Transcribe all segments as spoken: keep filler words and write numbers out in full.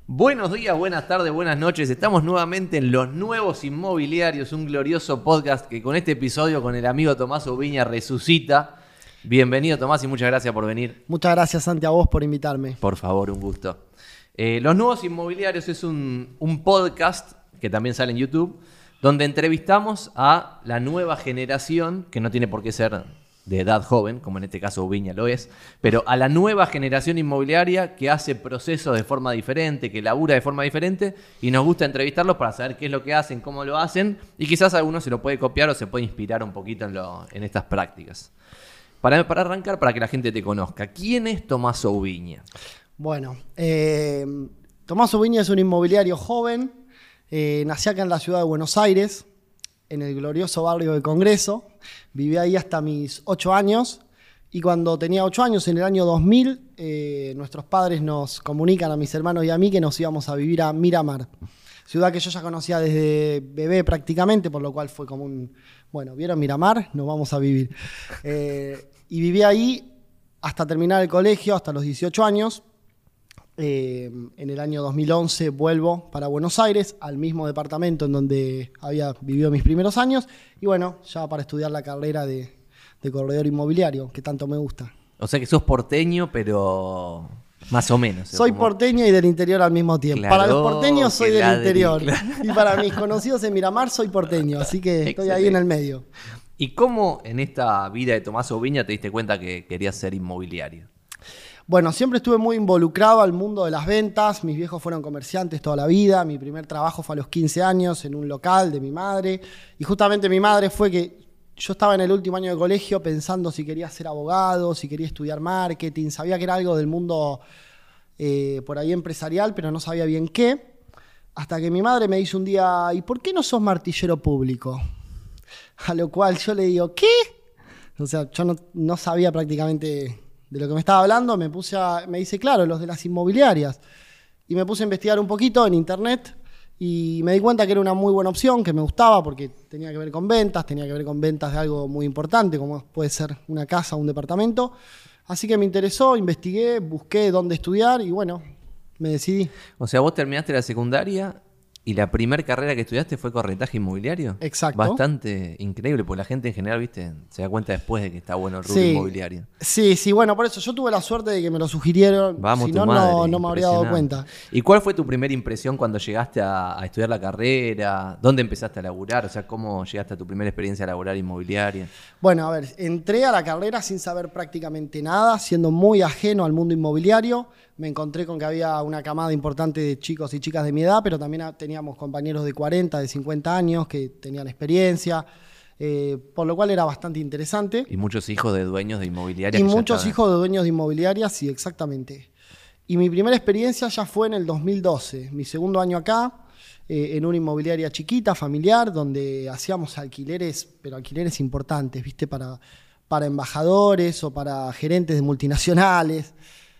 Buenos días, buenas tardes, buenas noches. Estamos nuevamente en Los Nuevos Inmobiliarios, un glorioso podcast que con este episodio con el amigo Tomás Ubiña resucita. Bienvenido, Tomás, y muchas gracias por venir. Muchas gracias, Santi, a vos por invitarme. Por favor, un gusto. Eh, Los Nuevos Inmobiliarios es un, un podcast que también sale en YouTube, donde entrevistamos a la nueva generación, que no tiene por qué ser de edad joven, como en este caso Ubiña lo es, pero a la nueva generación inmobiliaria que hace procesos de forma diferente, que labura de forma diferente, y nos gusta entrevistarlos para saber qué es lo que hacen, cómo lo hacen, y quizás alguno se lo puede copiar o se puede inspirar un poquito en, lo, en estas prácticas. Para, para arrancar, para que la gente te conozca, ¿quién es Tomás Ubiña? Bueno, eh, Tomás Ubiña es un inmobiliario joven, eh, nací acá en la ciudad de Buenos Aires, en el glorioso barrio de Congreso. Viví ahí hasta mis ocho años y cuando tenía ocho años, en el año dos mil, eh, nuestros padres nos comunican a mis hermanos y a mí que nos íbamos a vivir a Miramar, ciudad que yo ya conocía desde bebé prácticamente, por lo cual fue como un, bueno, ¿vieron Miramar? Nos vamos a vivir. Eh, y viví ahí hasta terminar el colegio, hasta los dieciocho años. Eh, en el año dos mil once vuelvo para Buenos Aires, al mismo departamento en donde había vivido mis primeros años, y bueno, ya para estudiar la carrera de, de corredor inmobiliario, que tanto me gusta. O sea que sos porteño, pero más o menos. Soy como... porteño y del interior al mismo tiempo. Claro, para los porteños soy del ladri, interior, claro. Y para mis conocidos en Miramar soy porteño, así que estoy Excelente. ahí en el medio. ¿Y cómo en esta vida de Tomás Ubiña te diste cuenta que querías ser inmobiliario? Bueno, siempre estuve muy involucrado al mundo de las ventas. Mis viejos fueron comerciantes toda la vida. Mi primer trabajo fue a los quince años en un local de mi madre. Y justamente mi madre fue que yo estaba en el último año de colegio pensando si quería ser abogado, si quería estudiar marketing. Sabía que era algo del mundo eh, por ahí empresarial, pero no sabía bien qué. Hasta que mi madre me dice un día, ¿y por qué no sos martillero público? A lo cual yo le digo, ¿qué? O sea, yo no, no sabía prácticamente de lo que me estaba hablando. Me puse a, me dice, claro, los de las inmobiliarias. Y me puse a investigar un poquito en internet y me di cuenta que era una muy buena opción, que me gustaba porque tenía que ver con ventas, tenía que ver con ventas de algo muy importante, como puede ser una casa o un departamento. Así que me interesó, investigué, busqué dónde estudiar y bueno, me decidí. O sea, vos terminaste la secundaria y la primera carrera que estudiaste fue corretaje inmobiliario. Exacto. Bastante increíble, porque la gente en general, viste, se da cuenta después de que está bueno el rubro Sí, inmobiliario. Sí, sí, bueno, por eso yo tuve la suerte de que me lo sugirieron. Vamos, si tu no, madre, no, no me habría dado impresionante. cuenta. ¿Y cuál fue tu primera impresión cuando llegaste a, a estudiar la carrera? ¿Dónde empezaste a laburar? O sea, ¿cómo llegaste a tu primera experiencia laboral inmobiliaria? Bueno, a ver, entré a la carrera sin saber prácticamente nada, siendo muy ajeno al mundo inmobiliario. Me encontré con que había una camada importante de chicos y chicas de mi edad, pero también teníamos compañeros de cuarenta, de cincuenta años que tenían experiencia, eh, por lo cual era bastante interesante. Y muchos hijos de dueños de inmobiliarias. Y que ya muchos estaban- hijos de dueños de inmobiliarias, sí, exactamente. Y mi primera experiencia ya fue en el dos mil doce, mi segundo año acá, eh, en una inmobiliaria chiquita, familiar, donde hacíamos alquileres, pero alquileres importantes, ¿viste? Para, para embajadores o para gerentes de multinacionales.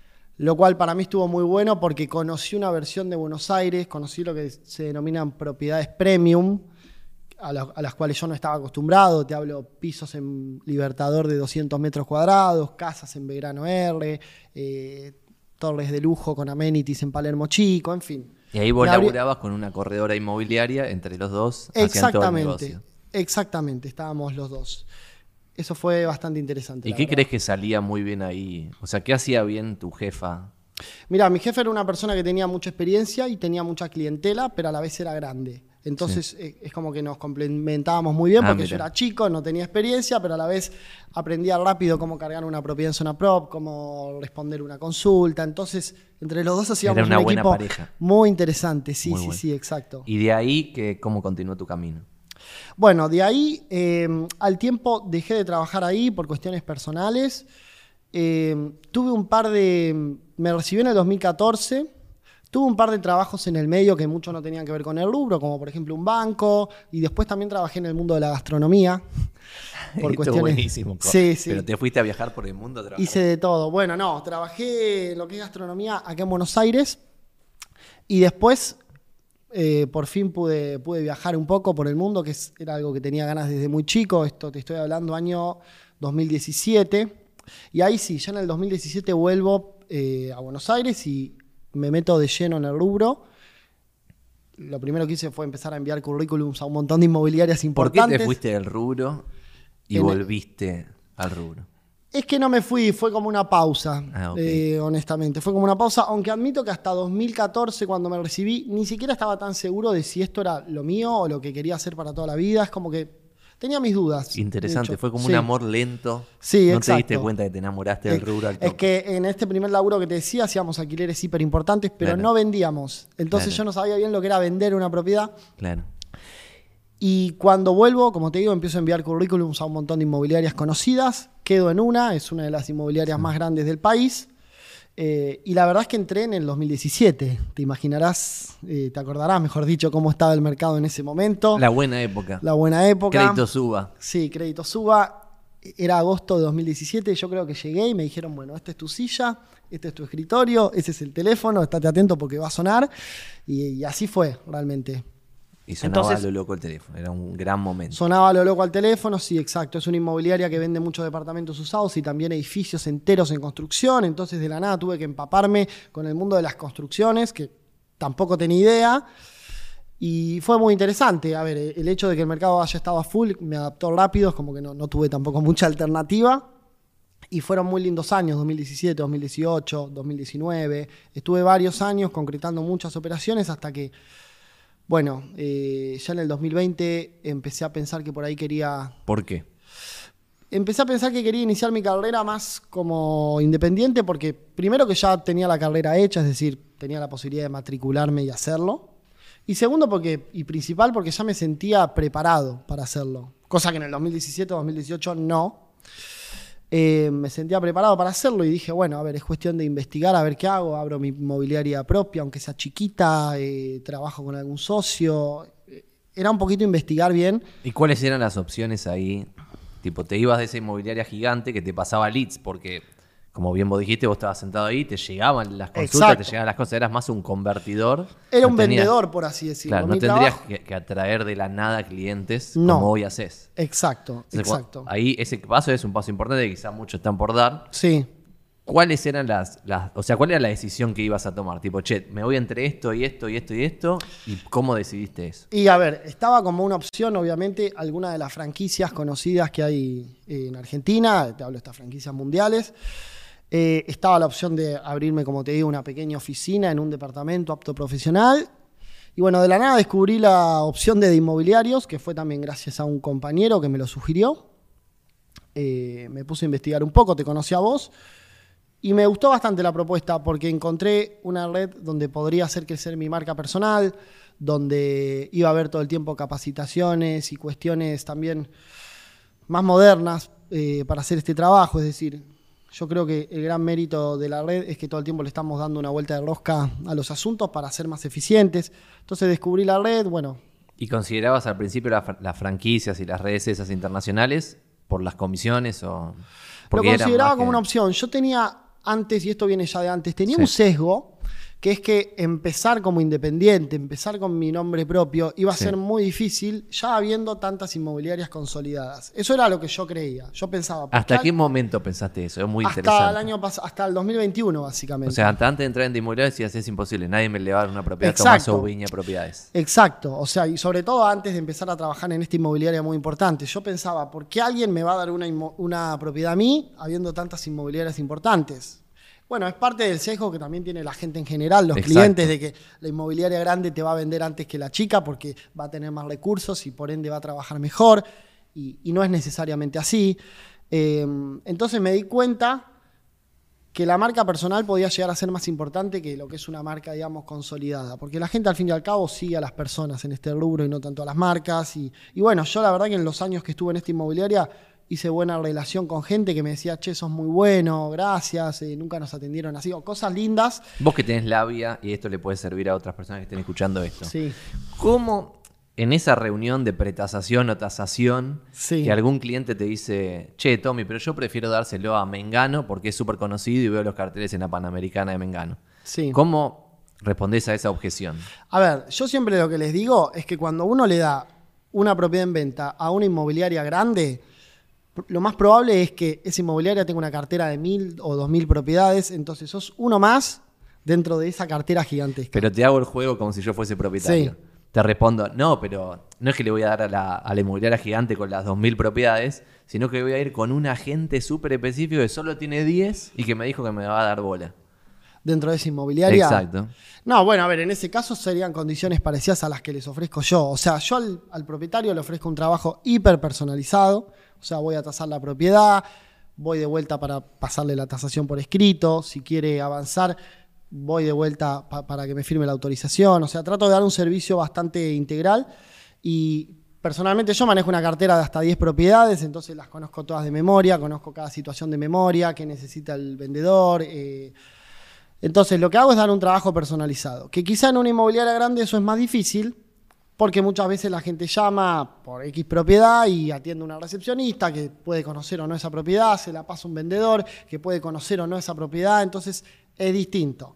Lo cual para mí estuvo muy bueno porque conocí una versión de Buenos Aires, conocí lo que se denominan propiedades premium, a, la, a las cuales yo no estaba acostumbrado. Te hablo pisos en Libertador de doscientos metros cuadrados, casas en Belgrano R, eh, torres de lujo con amenities en Palermo Chico, en fin. Y ahí vos Me abrí- laburabas con una corredora inmobiliaria, entre los dos hacían todo el negocio. Exactamente, exactamente, estábamos los dos. Eso fue bastante interesante. ¿Y la qué verdad. crees que salía muy bien ahí? O sea, ¿qué hacía bien tu jefa? Mira, mi jefe era una persona que tenía mucha experiencia y tenía mucha clientela, pero a la vez era grande. Entonces Sí. eh, es como que nos complementábamos muy bien Ah, porque mira. yo era chico, no tenía experiencia, pero a la vez aprendía rápido cómo cargar una propiedad en zona prop, cómo responder una consulta. Entonces, entre los dos hacíamos Era una un buena equipo pareja. muy interesante. Sí, Muy sí, bueno. sí, exacto. Y de ahí, que, ¿cómo continuó tu camino? Bueno, de ahí eh, al tiempo dejé de trabajar ahí por cuestiones personales. Eh, tuve un par de... Me recibí en el dos mil catorce. Tuve un par de trabajos en el medio que mucho no tenían que ver con el rubro, como por ejemplo un banco. Y después también trabajé en el mundo de la gastronomía. Por Esto cuestiones... es buenísimo. co- Sí, sí. Pero te fuiste a viajar por el mundo a trabajar. Hice de todo. Bueno, no, trabajé en lo que es gastronomía acá en Buenos Aires. Y después... Eh, por fin pude, pude viajar un poco por el mundo, que es, era algo que tenía ganas desde muy chico. Esto te estoy hablando año dos mil diecisiete. Y ahí sí, ya en el dos mil diecisiete vuelvo eh, a Buenos Aires y me meto de lleno en el rubro. Lo primero que hice fue empezar a enviar currículums a un montón de inmobiliarias importantes. ¿Por qué te fuiste del rubro y En- volviste al rubro? Es que no me fui, fue como una pausa, Ah, ok. eh, honestamente. Fue como una pausa, aunque admito que hasta dos mil catorce, cuando me recibí, ni siquiera estaba tan seguro de si esto era lo mío o lo que quería hacer para toda la vida. Es como que tenía mis dudas. Interesante, de hecho. fue como Sí. un amor lento. Sí, no exacto. te diste cuenta que te enamoraste del Es- rubro al Es toque. que en este primer laburo que te decía hacíamos alquileres hiper importantes, pero Claro. no vendíamos. Entonces Claro. yo no sabía bien lo que era vender una propiedad. Claro. Y cuando vuelvo, como te digo, empiezo a enviar currículums a un montón de inmobiliarias conocidas. Quedo en una, es una de las inmobiliarias más grandes del país. Eh, y la verdad es que entré en el dos mil diecisiete. Te imaginarás, eh, te acordarás, mejor dicho, cómo estaba el mercado en ese momento. La buena época. La buena época. Crédito suba. Sí, crédito suba. Era agosto de dos mil diecisiete. Yo creo que llegué y me dijeron, bueno, esta es tu silla, este es tu escritorio, ese es el teléfono, estate atento porque va a sonar. Y, y así fue realmente. Y sonaba Entonces- a lo loco el teléfono. Era un gran momento. Sonaba lo loco al teléfono, sí, exacto. Es una inmobiliaria que vende muchos departamentos usados y también edificios enteros en construcción. Entonces, de la nada tuve que empaparme con el mundo de las construcciones, que tampoco tenía idea. Y fue muy interesante. A ver, el hecho de que el mercado haya estado a full me adaptó rápido, es como que no, no tuve tampoco mucha alternativa. Y fueron muy lindos años, dos mil diecisiete, dos mil dieciocho, dos mil diecinueve. Estuve varios años concretando muchas operaciones hasta que, bueno, eh, ya en el dos mil veinte empecé a pensar que por ahí quería... ¿Por qué? Empecé a pensar que quería iniciar mi carrera más como independiente porque primero que ya tenía la carrera hecha, es decir, tenía la posibilidad de matricularme y hacerlo. Y segundo porque, y principal porque ya me sentía preparado para hacerlo. Cosa que en el dos mil diecisiete, dos mil dieciocho no. Eh, me sentía preparado para hacerlo y dije, bueno, a ver, es cuestión de investigar, a ver qué hago. Abro mi inmobiliaria propia, aunque sea chiquita, eh, trabajo con algún socio. Eh, Era un poquito investigar bien. ¿Y cuáles eran las opciones ahí? Tipo, te ibas de esa inmobiliaria gigante que te pasaba leads, porque, como bien vos dijiste, vos estabas sentado ahí, te llegaban las consultas, Exacto. te llegaban las cosas, eras más un convertidor. Era No un tenías- vendedor, por así decirlo. Claro, no Mi tendrías trabajo- que, que atraer de la nada clientes No. como hoy haces. Exacto, Entonces, exacto. cuando- ahí ese paso es un paso importante que quizás muchos están por dar. Sí. ¿Cuáles eran las, las, o sea, cuál era la decisión que ibas a tomar? Tipo, che, me voy entre esto y esto y esto y esto, ¿y cómo decidiste eso? Y a ver, estaba como una opción, obviamente, alguna de las franquicias conocidas que hay en Argentina, te hablo de estas franquicias mundiales. Eh, estaba la opción de abrirme, como te digo, una pequeña oficina en un departamento apto profesional. Y bueno, de la nada descubrí la opción de, de inmobiliarios, que fue también gracias a un compañero que me lo sugirió. Eh, me puse a investigar un poco, te conocí a vos. Y me gustó bastante la propuesta porque encontré una red donde podría hacer crecer mi marca personal, donde iba a haber todo el tiempo capacitaciones y cuestiones también más modernas eh, para hacer este trabajo. Es decir, yo creo que el gran mérito de la red es que todo el tiempo le estamos dando una vuelta de rosca a los asuntos para ser más eficientes. Entonces descubrí la red, bueno, ¿Y considerabas al principio la fr- las franquicias y las redes esas internacionales por las comisiones o...? lo porque eran consideraba más como que- una opción. Yo tenía antes, y esto viene ya de antes, tenía Sí. un sesgo, que es que empezar como independiente, empezar con mi nombre propio, iba a Sí. ser muy difícil ya habiendo tantas inmobiliarias consolidadas. Eso era lo que yo creía. Yo pensaba... ¿por ¿Hasta qué qué momento pensaste eso? Es muy hasta interesante. el año pas- hasta el dos mil veintiuno, básicamente. O sea, hasta antes de entrar en inmobiliaria decías, es imposible, nadie me le va a dar una propiedad. Exacto. Tomás Viña Propiedades. Exacto, o sea, y sobre todo antes de empezar a trabajar en esta inmobiliaria muy importante, yo pensaba, ¿por qué alguien me va a dar una, inmo- una propiedad a mí habiendo tantas inmobiliarias importantes? Bueno, es parte del sesgo que también tiene la gente en general, los Exacto. clientes, de que la inmobiliaria grande te va a vender antes que la chica porque va a tener más recursos y por ende va a trabajar mejor, y, y no es necesariamente así. Eh, entonces me di cuenta que la marca personal podía llegar a ser más importante que lo que es una marca, digamos, consolidada. Porque la gente, al fin y al cabo, sigue a las personas en este rubro y no tanto a las marcas. Y, y bueno, yo la verdad que en los años que estuve en esta inmobiliaria hice buena relación con gente que me decía, che, sos muy bueno, gracias, eh, nunca nos atendieron así, o cosas lindas. Vos que tenés labia, y esto le puede servir a otras personas que estén escuchando esto. Sí, ¿Cómo en esa reunión de pretasación o tasación, Sí. que algún cliente te dice, che, Tommy, pero yo prefiero dárselo a Mengano porque es súper conocido y veo los carteles en la Panamericana de Mengano? sí. ¿Cómo respondés a esa objeción? A ver, yo siempre lo que les digo es que cuando uno le da una propiedad en venta a una inmobiliaria grande, lo más probable es que esa inmobiliaria tenga una cartera de mil o dos mil propiedades, entonces sos uno más dentro de esa cartera gigantesca. Pero te hago el juego como si yo fuese propietario. Sí. Te respondo, no, pero no es que le voy a dar a la, a la inmobiliaria gigante con las dos mil propiedades, sino que voy a ir con un agente súper específico que solo tiene diez y que me dijo que me va a dar bola. Dentro de esa inmobiliaria. Exacto. No, bueno, a ver, en ese caso serían condiciones parecidas a las que les ofrezco yo. O sea, yo al, al propietario le ofrezco un trabajo hiper personalizado. O sea, voy a tasar la propiedad, voy de vuelta para pasarle la tasación por escrito. Si quiere avanzar, voy de vuelta pa- para que me firme la autorización. O sea, trato de dar un servicio bastante integral y personalmente yo manejo una cartera de hasta diez propiedades, entonces las conozco todas de memoria, conozco cada situación de memoria, qué necesita el vendedor. Eh, entonces lo que hago es dar un trabajo personalizado, que quizá en una inmobiliaria grande eso es más difícil, porque muchas veces la gente llama por X propiedad y atiende a una recepcionista que puede conocer o no esa propiedad, se la pasa un vendedor que puede conocer o no esa propiedad, entonces es distinto.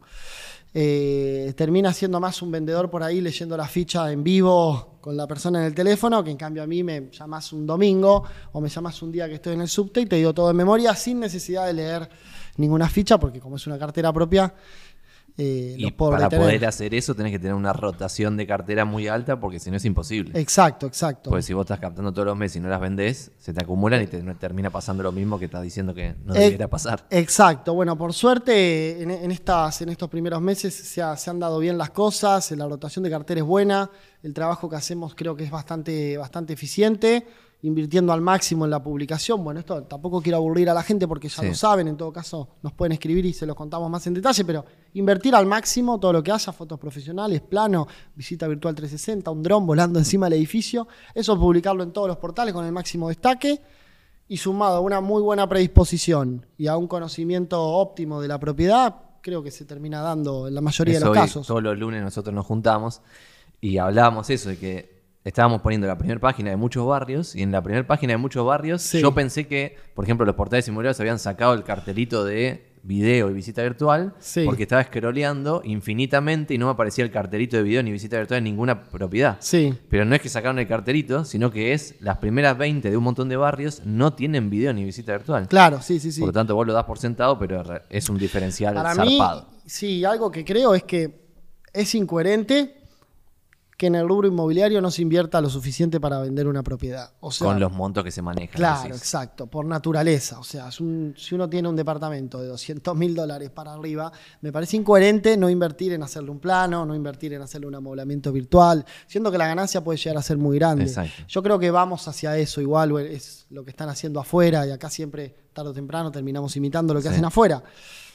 Eh, termina siendo más un vendedor por ahí leyendo la ficha en vivo con la persona en el teléfono, que en cambio a mí me llamas un domingo o me llamas un día que estoy en el subte y te digo todo de memoria sin necesidad de leer ninguna ficha, porque como es una cartera propia, eh, Y los puedo para retener. poder hacer eso tenés que tener una rotación de cartera muy alta porque si no es imposible. Exacto, exacto. Porque si vos estás captando todos los meses y no las vendés, se te acumulan y te termina pasando lo mismo que estás diciendo que no Eh, debería pasar. Exacto. Bueno, por suerte en, en estas, en estos primeros meses se, ha- se han dado bien las cosas, la rotación de cartera es buena, el trabajo que hacemos creo que es bastante, bastante eficiente, invirtiendo al máximo en la publicación. Bueno, esto tampoco quiero aburrir a la gente porque ya Sí. lo saben, en todo caso nos pueden escribir y se los contamos más en detalle, pero invertir al máximo todo lo que haya, fotos profesionales, plano, visita virtual trescientos sesenta, un dron volando encima del edificio, eso publicarlo en todos los portales con el máximo destaque. Y sumado a una muy buena predisposición y a un conocimiento óptimo de la propiedad, creo que se termina dando en la mayoría Eso de los hoy, casos. todos los lunes nosotros nos juntamos y hablábamos eso, de que estábamos poniendo la primera página de muchos barrios y en la primera página de muchos barrios Sí. yo pensé que, por ejemplo, los portales inmobiliarios habían sacado el cartelito de video y visita virtual Sí. porque estaba scrolleando infinitamente y no me aparecía el cartelito de video ni visita virtual en ninguna propiedad. Sí, Pero no es que sacaron el cartelito, sino que es las primeras veinte de un montón de barrios no tienen video ni visita virtual. claro, sí, sí, sí. Por lo tanto, vos lo das por sentado, pero re- es un diferencial Para zarpado. mí, sí, algo que creo es que es incoherente que en el rubro inmobiliario no se invierta lo suficiente para vender una propiedad. O sea, Con los montos que se manejan. claro, decís. exacto, por naturaleza. O sea, es un- si uno tiene un departamento de doscientos mil dólares para arriba, me parece incoherente no invertir en hacerle un plano, no invertir en hacerle un amoblamiento virtual, siendo que la ganancia puede llegar a ser muy grande. Exacto. Yo creo que vamos hacia eso igual, o es lo que están haciendo afuera y acá siempre, tarde o temprano, terminamos imitando lo que Sí. hacen afuera.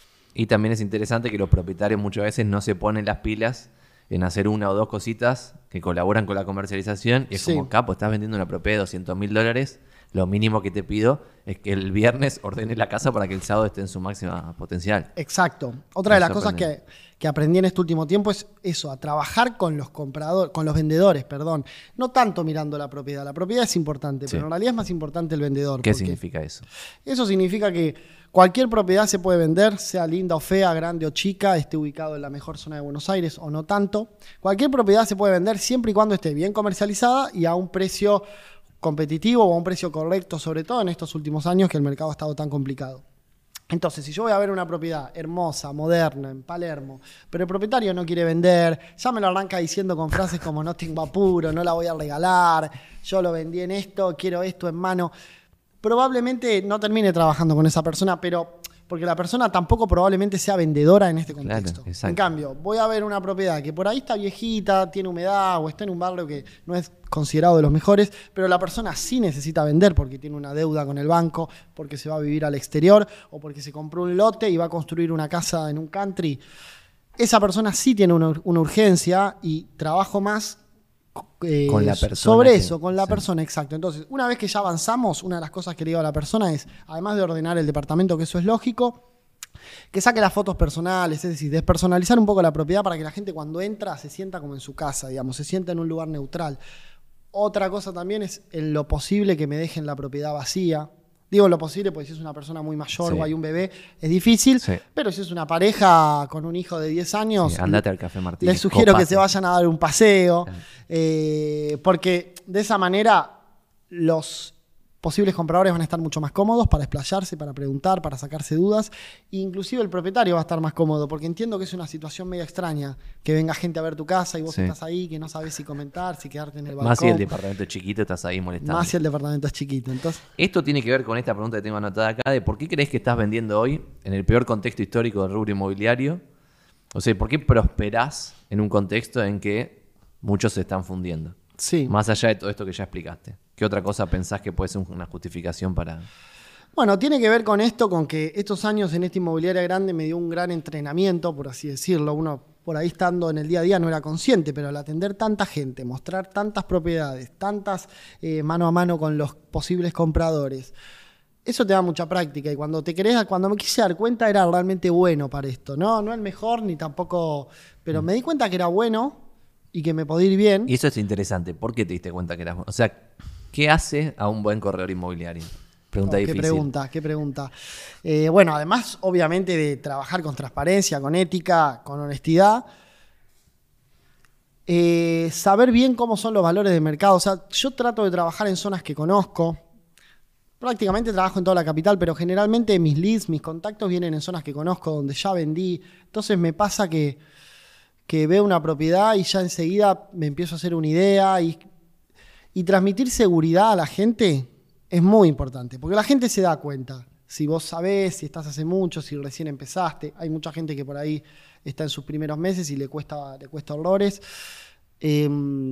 Y también es interesante que los propietarios muchas veces no se ponen las pilas en hacer una o dos cositas que colaboran con la comercialización. Y es Sí. como, capo, estás vendiendo una propiedad de doscientos mil dólares. Lo mínimo que te pido es que el viernes ordene la casa para que el sábado esté en su máxima potencial. Exacto. Otra de Me las cosas sorprende. que, que aprendí en este último tiempo es eso, a trabajar con los compradores, con los vendedores, perdón. No tanto mirando la propiedad. La propiedad es importante, Sí. pero en realidad es más importante el vendedor. ¿Qué porque significa eso? Eso significa que cualquier propiedad se puede vender, sea linda o fea, grande o chica, esté ubicado en la mejor zona de Buenos Aires o no tanto. Cualquier propiedad se puede vender siempre y cuando esté bien comercializada y a un precio competitivo o a un precio correcto, sobre todo en estos últimos años que el mercado ha estado tan complicado. Entonces, si yo voy a ver una propiedad hermosa, moderna, en Palermo, pero el propietario no quiere vender, ya me lo arranca diciendo con frases como no tengo apuro, no la voy a regalar, yo lo vendí en esto, quiero esto en mano, probablemente no termine trabajando con esa persona, pero porque la persona tampoco probablemente sea vendedora en este contexto. Claro, exacto. En cambio, voy a ver una propiedad que por ahí está viejita, tiene humedad o está en un barrio que no es considerado de los mejores, pero la persona sí necesita vender porque tiene una deuda con el banco, porque se va a vivir al exterior o porque se compró un lote y va a construir una casa en un country. Esa persona sí tiene una, una urgencia y trabajo más eh, Con la persona sobre que- eso, con la sí. persona, exacto. Entonces, una vez que ya avanzamos, una de las cosas que le digo a la persona es, además de ordenar el departamento, que eso es lógico, que saque las fotos personales, es decir, despersonalizar un poco la propiedad para que la gente cuando entra se sienta como en su casa, digamos, se sienta en un lugar neutral. Otra cosa también es en lo posible que me dejen la propiedad vacía. Digo lo posible porque si es una persona muy mayor Sí. o hay un bebé es difícil, Sí. pero si es una pareja con un hijo de diez años, Sí, andate al Café Martín. les sugiero copate. que se vayan a dar un paseo, Claro. eh, porque de esa manera los posibles compradores van a estar mucho más cómodos para explayarse, para preguntar, para sacarse dudas. E inclusive el propietario va a estar más cómodo, porque entiendo que es una situación media extraña que venga gente a ver tu casa y vos Sí. estás ahí, que no sabés si comentar, si quedarte en el balcón. Más si el departamento es chiquito, estás ahí molestando. Más si el departamento es chiquito. Entonces, Esto tiene que ver con esta pregunta que tengo anotada acá de por qué crees que estás vendiendo hoy en el peor contexto histórico del rubro inmobiliario. O sea, ¿por qué prosperás en un contexto en que muchos se están fundiendo? sí. Más allá de todo esto que ya explicaste. ¿Qué otra cosa pensás que puede ser una justificación para...? Bueno, tiene que ver con esto, con que estos años en esta inmobiliaria grande me dio un gran entrenamiento, por así decirlo. Uno por ahí estando en el día a día no era consciente, pero al atender tanta gente, mostrar tantas propiedades, tantas eh, mano a mano con los posibles compradores, eso te da mucha práctica. Y cuando te querés, cuando me quise dar cuenta, era realmente bueno para esto. No, no el mejor ni tampoco, pero me di cuenta que era bueno y que me podía ir bien. Y eso es interesante. ¿Por qué te diste cuenta que eras bueno? O sea, ¿qué hace a un buen corredor inmobiliario? Pregunta Oh, difícil. Qué pregunta, qué pregunta. Eh, bueno, además, obviamente, de trabajar con transparencia, con ética, con honestidad, eh, saber bien cómo son los valores de mercado. O sea, yo trato de trabajar en zonas que conozco. Prácticamente trabajo en toda la capital, pero generalmente mis leads, mis contactos vienen en zonas que conozco, donde ya vendí. Entonces me pasa que, que veo una propiedad y ya enseguida me empiezo a hacer una idea. Y, y transmitir seguridad a la gente es muy importante, porque la gente se da cuenta. Si vos sabés, si estás hace mucho, si recién empezaste. Hay mucha gente que por ahí está en sus primeros meses y le cuesta, le cuesta horrores. Eh,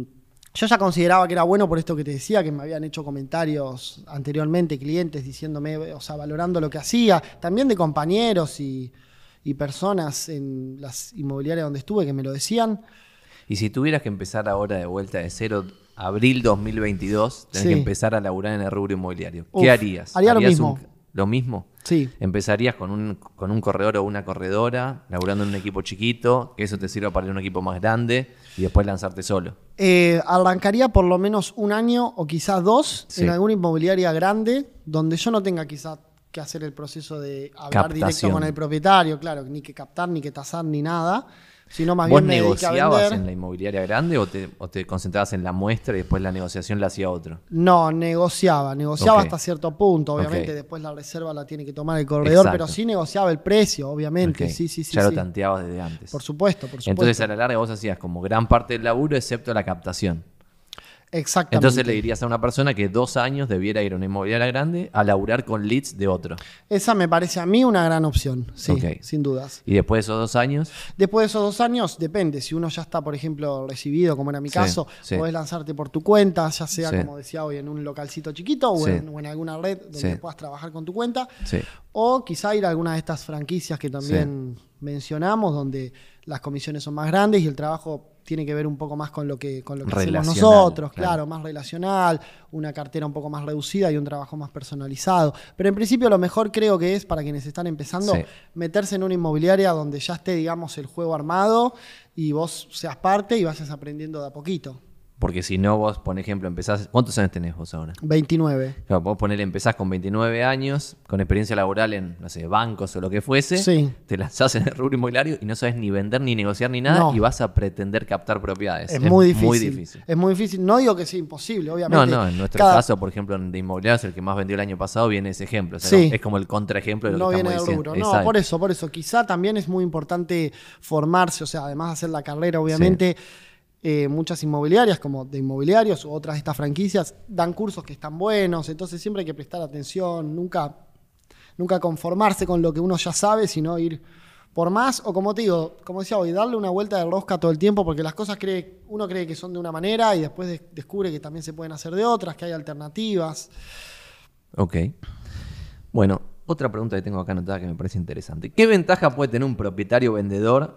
yo ya consideraba que era bueno por esto que te decía, que me habían hecho comentarios anteriormente, clientes diciéndome, o sea, valorando lo que hacía. También de compañeros y, y personas en las inmobiliarias donde estuve que me lo decían. Y si tuvieras que empezar ahora de vuelta de cero, abril dos mil veintidós, tenés Sí. que empezar a laburar en el rubro inmobiliario. Uf, ¿Qué harías? haría lo ¿Harías mismo. un- ¿Lo mismo? Sí. ¿Empezarías con un, con un corredor o una corredora, laburando en un equipo chiquito, que eso te sirva para ir a un equipo más grande y después lanzarte solo? Eh, arrancaría por lo menos un año o quizás dos Sí. en alguna inmobiliaria grande donde yo no tenga quizás que hacer el proceso de hablar directo Captación. con el propietario, claro, ni que captar, ni que tasar, ni nada, sino más ¿Vos bien me dediqué a negociabas vender. en la inmobiliaria grande o te, o te concentrabas en la muestra y después la negociación la hacía otro? No, negociaba, negociaba Ok. hasta cierto punto, obviamente Ok. después la reserva la tiene que tomar el corredor, Exacto. pero sí negociaba el precio, obviamente, Ok. sí, sí, sí. Ya sí. lo tanteabas desde antes. Por supuesto, por supuesto. Entonces a la larga vos hacías como gran parte del laburo excepto la captación. Exactamente. Entonces le dirías a una persona que dos años debiera ir a una inmobiliaria grande a laburar con leads de otro. Esa me parece a mí una gran opción, sí, Ok. sin dudas. Y después de esos dos años, Después de esos dos años, depende. Si uno ya está, por ejemplo, recibido, como era mi Sí, caso, sí. podés lanzarte por tu cuenta, ya sea, Sí. como decía hoy, en un localcito chiquito o, Sí. en, o en alguna red donde Sí. puedas trabajar con tu cuenta. sí. O quizá ir a alguna de estas franquicias que también mencionamos, donde las comisiones son más grandes y el trabajo tiene que ver un poco más con lo que, con lo que hacemos Relacional, nosotros, claro. claro, más relacional, una cartera un poco más reducida y un trabajo más personalizado. Pero en principio lo mejor creo que es, para quienes están empezando, Sí. meterse en una inmobiliaria donde ya esté, digamos, el juego armado y vos seas parte y vayas aprendiendo de a poquito. Porque si no, vos, por ejemplo, empezás... ¿Cuántos años tenés vos ahora? veintinueve. Claro, vos ponele, empezás con veintinueve años, con experiencia laboral en, no sé, bancos o lo que fuese. Sí. Te lanzás en el rubro inmobiliario y no sabes ni vender, ni negociar, ni nada. No. Y vas a pretender captar propiedades. Es, muy difícil. Muy difícil. Es muy difícil. No digo que sea imposible, obviamente. No, no, en nuestro Cada- caso, por ejemplo, de inmobiliarios, el que más vendió el año pasado, viene ese ejemplo. O sea, Sí. Es como el contraejemplo de lo No que viene estamos del diciendo. rubro. No, Exacto. por eso, por eso. Quizá también es muy importante formarse, o sea, además de hacer la carrera, obviamente, eh, muchas inmobiliarias, como de inmobiliarios u otras de estas franquicias, dan cursos que están buenos, entonces siempre hay que prestar atención, nunca, nunca conformarse con lo que uno ya sabe, sino ir por más, o como te digo, como decía hoy, darle una vuelta de rosca todo el tiempo, porque las cosas cree, uno cree que son de una manera y después de- descubre que también se pueden hacer de otras, que hay alternativas. Ok. Bueno, otra pregunta que tengo acá anotada que me parece interesante. ¿Qué ventaja puede tener un propietario vendedor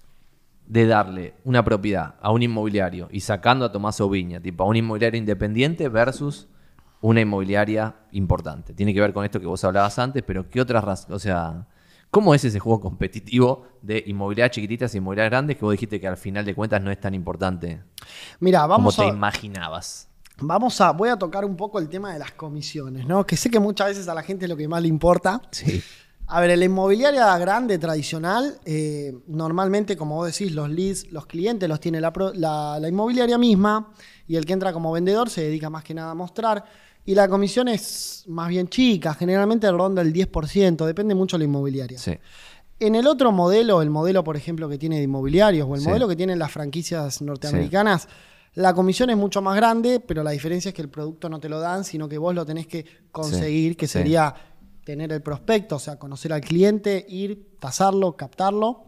de darle una propiedad a un inmobiliario y sacando a Tommaso Viña, tipo a un inmobiliario independiente versus una inmobiliaria importante? Tiene que ver con esto que vos hablabas antes, pero ¿qué otras razones? O sea, ¿cómo es ese juego competitivo de inmobiliarias chiquititas y inmobiliarias grandes que vos dijiste que al final de cuentas no es tan importante Mira, como vamos te a... imaginabas? Vamos a, voy a tocar un poco el tema de las comisiones, ¿no? Que sé que muchas veces a la gente es lo que más le importa. Sí. A ver, en la inmobiliaria grande, tradicional, eh, normalmente, como vos decís, los leads, los clientes los tiene la, pro- la- la inmobiliaria misma y el que entra como vendedor se dedica más que nada a mostrar. Y la comisión es más bien chica, generalmente ronda el diez por ciento, depende mucho de la inmobiliaria. Sí. En el otro modelo, el modelo, por ejemplo, que tiene de inmobiliarios o el Sí. modelo que tienen las franquicias norteamericanas, sí. la comisión es mucho más grande, pero la diferencia es que el producto no te lo dan, sino que vos lo tenés que conseguir, sí. que Sí. sería tener el prospecto, o sea, conocer al cliente, ir, tasarlo, captarlo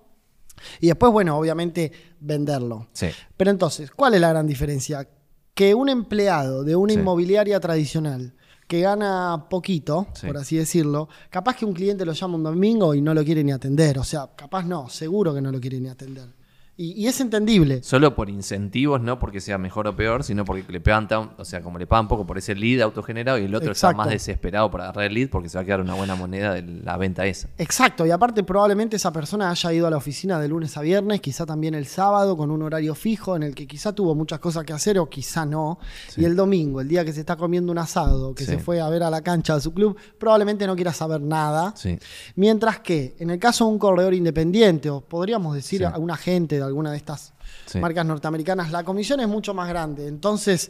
y después, bueno, obviamente venderlo. Sí. Pero entonces, ¿cuál es la gran diferencia? Que un empleado de una Sí. inmobiliaria tradicional que gana poquito, Sí. por así decirlo, capaz que un cliente lo llama un domingo y no lo quiere ni atender. O sea, capaz no, seguro que no lo quiere ni atender. Y, y es entendible. Solo por incentivos, no porque sea mejor o peor, sino porque le pegan tan, o sea, como le pagan poco por ese lead autogenerado y el otro Exacto. está más desesperado por agarrar el lead porque se va a quedar una buena moneda de la venta esa. Exacto, y aparte probablemente esa persona haya ido a la oficina de lunes a viernes, quizá también el sábado con un horario fijo en el que quizá tuvo muchas cosas que hacer o quizá no. Sí. Y el domingo, el día que se está comiendo un asado, que Sí. se fue a ver a la cancha de su club, probablemente no quiera saber nada. Sí. Mientras que en el caso de un corredor independiente, o podríamos decir Sí. a un agente de alguna de estas Sí. marcas norteamericanas, la comisión es mucho más grande. Entonces,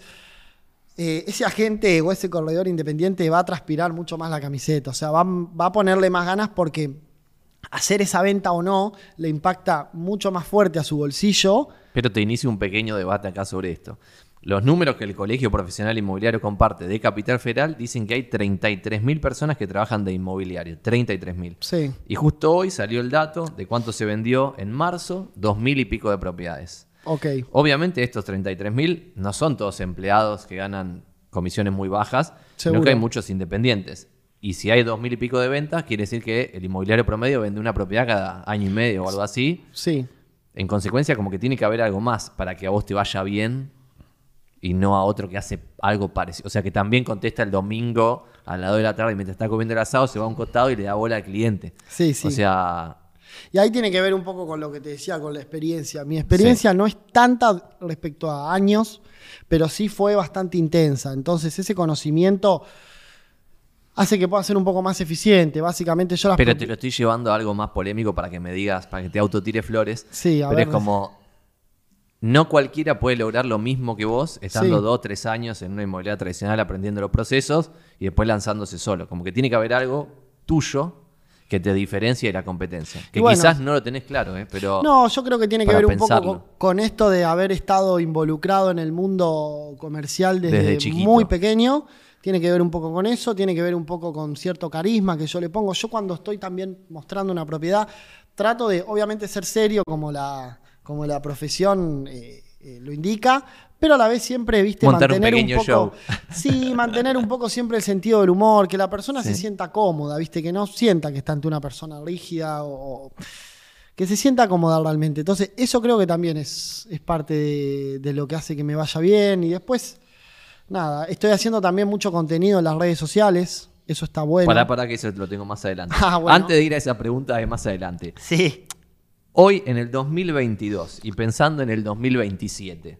eh, ese agente o ese corredor independiente va a transpirar mucho más la camiseta. O sea, va, va a ponerle más ganas porque hacer esa venta o no le impacta mucho más fuerte a su bolsillo. Pero te inicio un pequeño debate acá sobre esto. Los números que el Colegio Profesional Inmobiliario comparte de Capital Federal dicen que hay treinta y tres mil personas que trabajan de inmobiliario. treinta y tres mil. Sí. Y justo hoy salió el dato de cuánto se vendió en marzo, dos mil y pico de propiedades. Ok. Obviamente estos treinta y tres mil no son todos empleados que ganan comisiones muy bajas, Seguro. sino que hay muchos independientes. Y si hay dos mil y pico de ventas, quiere decir que el inmobiliario promedio vende una propiedad cada año y medio o algo así. Sí. En consecuencia, como que tiene que haber algo más para que a vos te vaya bien y no a otro que hace algo parecido. O sea, que también contesta el domingo a las dos de la tarde y mientras está comiendo el asado se va a un costado y le da bola al cliente. Sí, sí. O sea, Y ahí tiene que ver un poco con lo que te decía, con la experiencia. Mi experiencia sí. no es tanta respecto a años, pero sí fue bastante intensa. Entonces ese conocimiento hace que pueda ser un poco más eficiente. Básicamente yo las... pero te lo estoy llevando a algo más polémico para que me digas, para que te autotire flores. Sí, a pero ver, es como, no cualquiera puede lograr lo mismo que vos, estando Sí. dos, tres años en una inmobiliaria tradicional aprendiendo los procesos y después lanzándose solo. Como que tiene que haber algo tuyo que te diferencia de la competencia. Que bueno, quizás no lo tenés claro, ¿eh? Pero no, yo creo que tiene que para ver un pensarlo. poco con, con esto de haber estado involucrado en el mundo comercial desde, Desde chiquito. muy pequeño. Tiene que ver un poco con eso, tiene que ver un poco con cierto carisma que yo le pongo. Yo cuando estoy también mostrando una propiedad, trato de, obviamente, ser serio como la, como la profesión eh, eh, lo indica, pero a la vez siempre, viste, Montar un mantener un, pequeño poco... show. Sí, mantener un poco siempre el sentido del humor, que la persona Sí. se sienta cómoda, viste, que no sienta que está ante una persona rígida o... que se sienta cómoda realmente. Entonces, eso creo que también es, es parte de, de lo que hace que me vaya bien. Y después, nada, estoy haciendo también mucho contenido en las redes sociales. Eso está bueno. Pará, pará, que eso lo tengo más adelante. Ah, bueno. Antes de ir a esa pregunta de más adelante. Sí. Hoy, en el dos mil veintidós, y pensando en el dos mil veintisiete,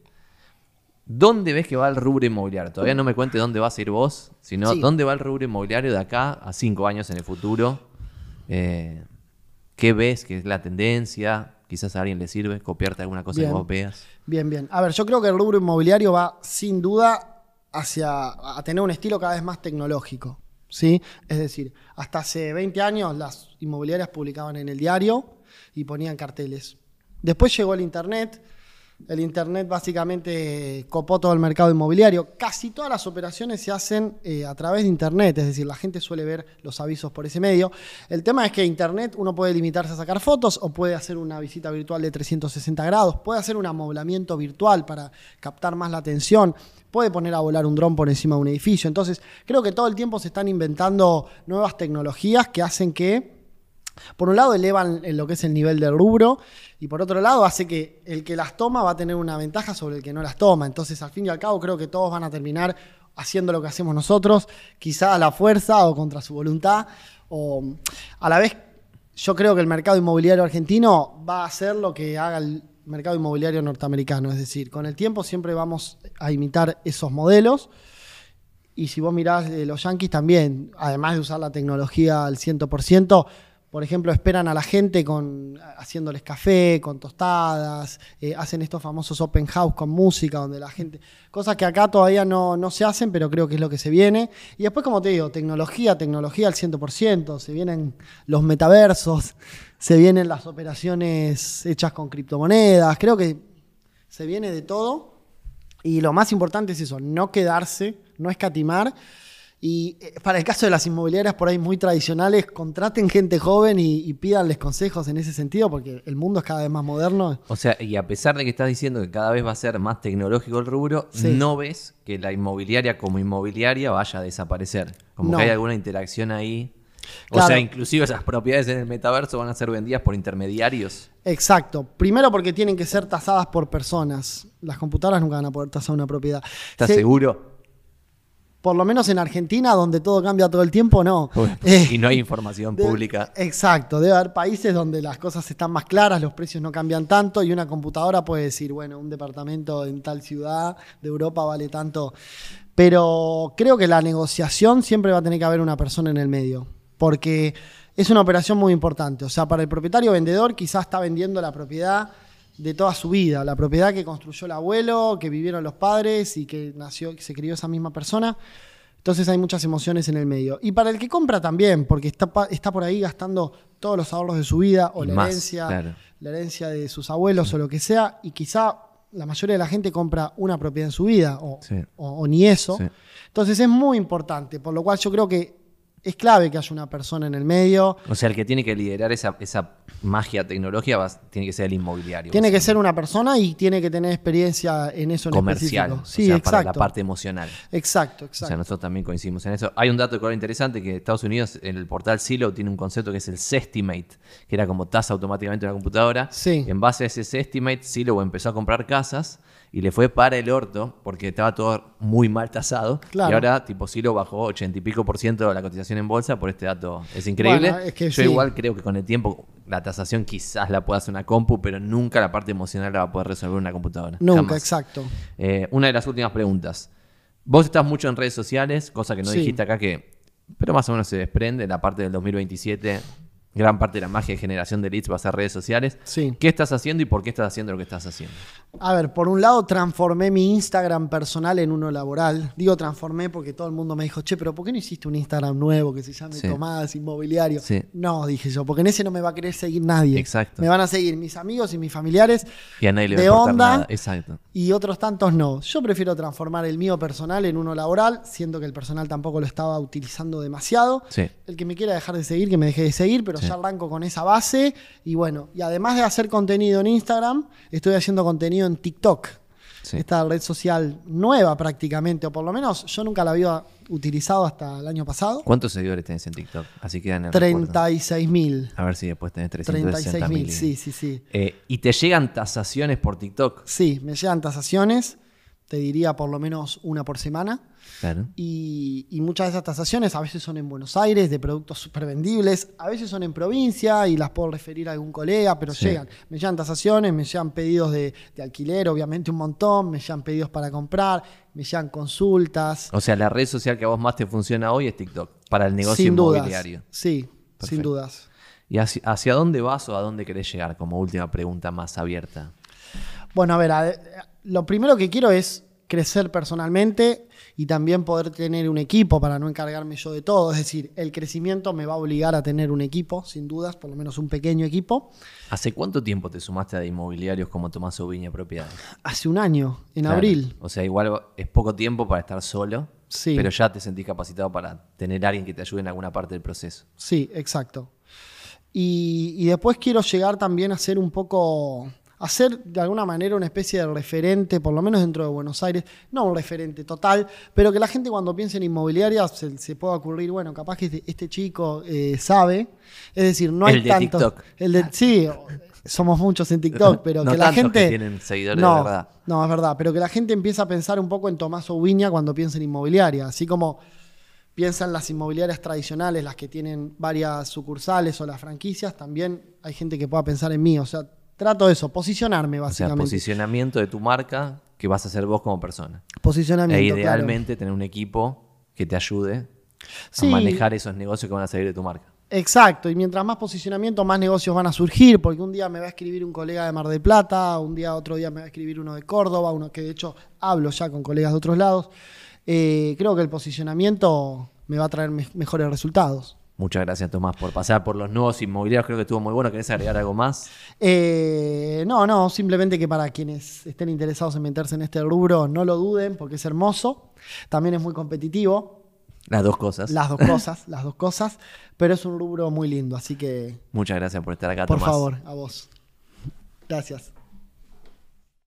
¿dónde ves que va el rubro inmobiliario? Todavía no me cuente dónde vas a ir vos, sino Sí. dónde va el rubro inmobiliario de acá a cinco años en el futuro. Eh, ¿Qué ves que es la tendencia? Quizás a alguien le sirve copiarte alguna cosa Bien. que vos veas. Bien, bien. A ver, yo creo que el rubro inmobiliario va sin duda hacia a tener un estilo cada vez más tecnológico, ¿sí? Es decir, hasta hace veinte años las inmobiliarias publicaban en el diario y ponían carteles. Después llegó el internet. El internet básicamente copó todo el mercado inmobiliario. Casi todas las operaciones se hacen eh, a través de internet, es decir, la gente suele ver los avisos por ese medio. El tema es que internet uno puede limitarse a sacar fotos o puede hacer una visita virtual de trescientos sesenta grados, puede hacer un amoblamiento virtual para captar más la atención, puede poner a volar un dron por encima de un edificio. Entonces, creo que todo el tiempo se están inventando nuevas tecnologías que hacen que, por un lado, elevan lo que es el nivel del rubro y por otro lado hace que el que las toma va a tener una ventaja sobre el que no las toma. Entonces, al fin y al cabo, creo que todos van a terminar haciendo lo que hacemos nosotros, quizá a la fuerza o contra su voluntad. O, a la vez, yo creo que el mercado inmobiliario argentino va a hacer lo que haga el mercado inmobiliario norteamericano. Es decir, con el tiempo siempre vamos a imitar esos modelos. Y si vos mirás eh, los yanquis también, además de usar la tecnología al cien por ciento, por ejemplo, esperan a la gente con, haciéndoles café, con tostadas, eh, hacen estos famosos open house con música, donde la gente... Cosas que acá todavía no, no se hacen, pero creo que es lo que se viene. Y después, como te digo, tecnología, tecnología al cien por ciento, se vienen los metaversos, se vienen las operaciones hechas con criptomonedas, creo que se viene de todo. Y lo más importante es eso, no quedarse, no escatimar. Y para el caso de las inmobiliarias por ahí muy tradicionales, contraten gente joven y, y pídanles consejos en ese sentido, porque el mundo es cada vez más moderno. O sea, y a pesar de que estás diciendo que cada vez va a ser más tecnológico el rubro, sí. no ves que la inmobiliaria como inmobiliaria vaya a desaparecer. Como no. que hay alguna interacción ahí. Claro. O sea, inclusive esas propiedades en el metaverso van a ser vendidas por intermediarios. Exacto. Primero porque tienen que ser tasadas por personas. Las computadoras nunca van a poder tasar una propiedad. ¿Estás Se, seguro? Por lo menos en Argentina, donde todo cambia todo el tiempo, no. Eh, y no hay información de, pública. Exacto. Debe haber países donde las cosas están más claras, los precios no cambian tanto y una computadora puede decir, bueno, un departamento en tal ciudad de Europa vale tanto. Pero creo que la negociación siempre va a tener que haber una persona en el medio. Porque es una operación muy importante. O sea, para el propietario vendedor quizás está vendiendo la propiedad de toda su vida, la propiedad que construyó el abuelo, que vivieron los padres y que nació, que se crió esa misma persona. Entonces hay muchas emociones en el medio. Y para el que compra también, porque está, está por ahí gastando todos los ahorros de su vida o la, más, herencia, claro. la herencia de sus abuelos sí. o lo que sea, y quizá la mayoría de la gente compra una propiedad en su vida o, sí. o, o ni eso. Sí. Entonces es muy importante, por lo cual yo creo que es clave que haya una persona en el medio. O sea, el que tiene que liderar esa, esa magia tecnológica va, tiene que ser el inmobiliario. Tiene que ser una persona y tiene que tener experiencia en eso en comercial, específico. Sí, o sea, exacto. Para la parte emocional. Exacto, exacto. O sea, nosotros también coincidimos en eso. Hay un dato de color interesante que Estados Unidos, en el portal Zillow, tiene un concepto que es el Zestimate, que era como tasa automáticamente en la computadora. Sí. En base a ese Zestimate, Zillow empezó a comprar casas y le fue para el orto porque estaba todo muy mal tasado. Claro. Y ahora, tipo, Zillow bajó ochenta y pico por ciento de la cotización en bolsa por este dato. Es increíble. Bueno, es que Yo sí. igual creo que con el tiempo la tasación quizás la pueda hacer una compu, pero nunca la parte emocional la va a poder resolver una computadora. Nunca, jamás. Exacto. Eh, una de las últimas preguntas. Vos estás mucho en redes sociales, cosa que no sí. dijiste acá, que pero más o menos se desprende. La parte del dos mil veintisiete, gran parte de la magia de generación de leads va a ser redes sociales. Sí. ¿Qué estás haciendo y por qué estás haciendo lo que estás haciendo? A ver, por un lado transformé mi Instagram personal en uno laboral. Digo transformé porque todo el mundo me dijo, che, pero ¿por qué no hiciste un Instagram nuevo que se llame sí. Tomás Inmobiliario? Sí. No, dije yo, porque en ese no me va a querer seguir nadie. Exacto. Me van a seguir mis amigos y mis familiares y a nadie le de va a importar onda nada. Exacto. Y otros tantos no. Yo prefiero transformar el mío personal en uno laboral, siendo que el personal tampoco lo estaba utilizando demasiado. Sí. El que me quiera dejar de seguir, que me deje de seguir, pero sí. ya arranco con esa base. Y bueno, y además de hacer contenido en Instagram, estoy haciendo contenido en TikTok. Sí. Esta red social nueva prácticamente, o por lo menos yo nunca la había utilizado hasta el año pasado. ¿Cuántos seguidores tenés en TikTok? Así quedan en el treinta y seis mil. A ver si después tenés trescientos sesenta mil. Sí, sí, sí. Eh, ¿Y te llegan tasaciones por TikTok? Sí, me llegan tasaciones. Te diría por lo menos una por semana. Claro. Y, y muchas de esas tasaciones a veces son en Buenos Aires, de productos súper vendibles, a veces son en provincia y las puedo referir a algún colega, pero sí. llegan. Me llegan tasaciones, me llegan pedidos de, de alquiler, obviamente un montón, me llegan pedidos para comprar, me llegan consultas. O sea, la red social que a vos más te funciona hoy es TikTok, para el negocio sin inmobiliario. Dudas. Sí, Perfecto. Sin dudas. ¿Y hacia, hacia dónde vas o a dónde querés llegar? Como última pregunta más abierta. Bueno, a ver, a, lo primero que quiero es crecer personalmente y también poder tener un equipo para no encargarme yo de todo. Es decir, el crecimiento me va a obligar a tener un equipo, sin dudas, por lo menos un pequeño equipo. ¿Hace cuánto tiempo te sumaste a inmobiliarios como Tomás Ubiña Propiedades? Hace un año, en claro. abril. O sea, igual es poco tiempo para estar solo, sí. pero ya te sentís capacitado para tener a alguien que te ayude en alguna parte del proceso. Sí, exacto. Y, y después quiero llegar también a ser un poco... hacer de alguna manera una especie de referente, por lo menos dentro de Buenos Aires, no un referente total, pero que la gente cuando piense en inmobiliaria se, se pueda ocurrir, bueno, capaz que este, este chico eh, sabe, es decir, no hay el de tanto... TikTok. El de Sí, somos muchos en TikTok, pero no que la gente... que tienen seguidores no, de verdad. No, es verdad, pero que la gente empieza a pensar un poco en Tomás Ubiña cuando piensa en inmobiliaria, así como piensan las inmobiliarias tradicionales, las que tienen varias sucursales o las franquicias, también hay gente que pueda pensar en mí, o sea, trato de eso, posicionarme básicamente. O sea, posicionamiento de tu marca que vas a hacer vos como persona. Posicionamiento, E idealmente claro. tener un equipo que te ayude sí. a manejar esos negocios que van a salir de tu marca. Exacto, y mientras más posicionamiento, más negocios van a surgir, porque un día me va a escribir un colega de Mar del Plata, un día otro día me va a escribir uno de Córdoba, uno que de hecho hablo ya con colegas de otros lados. Eh, creo que el posicionamiento me va a traer me- mejores resultados. Muchas gracias, Tomás, por pasar por los nuevos inmobiliarios. Creo que estuvo muy bueno. ¿Querés agregar algo más? Eh, no, no, simplemente que para quienes estén interesados en meterse en este rubro, no lo duden, porque es hermoso, también es muy competitivo. Las dos cosas. Las dos cosas, las dos cosas, pero es un rubro muy lindo, así que Muchas gracias por estar acá, por Tomás. favor, a vos. Gracias.